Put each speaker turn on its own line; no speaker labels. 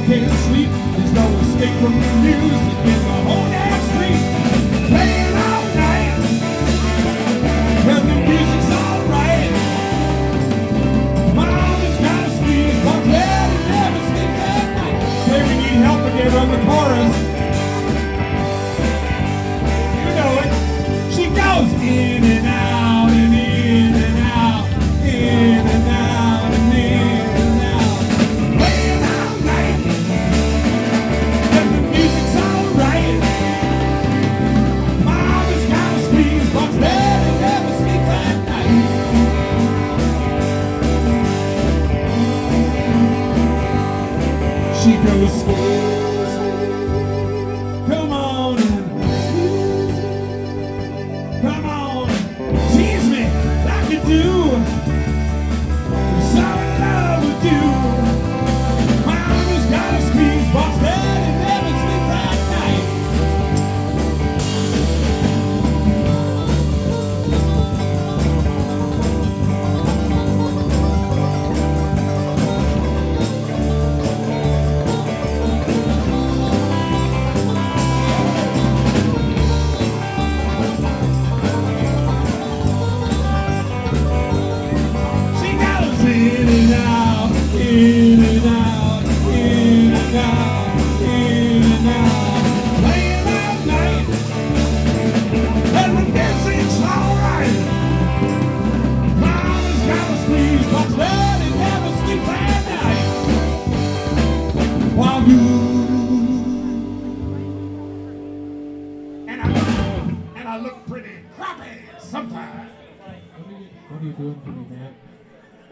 can't sleep. There's no escape from the music in the whole damn street. Playing all night, and the music's alright. Mama's got a squeeze, but Daddy never sleeps at night. Say we need help again on the chorus. You know it. She goes in and out and in and out, in and out and in and out. Playing all night, and the music's alright. Mama's got a squeeze, but Daddy never sleeps at night. She goes, squeeze, come on and squeeze, come on, tease me like you do. So in love with you. Mama's got a squeeze box, Daddy never sleeps at night. She goes in and out, in and out, in and out, in and out. Playing all night, and the music's alright. Mama's got a squeeze box, Daddy never sleeps at night. While you and I look pretty crappy sometimes.
What are you doing for me, man?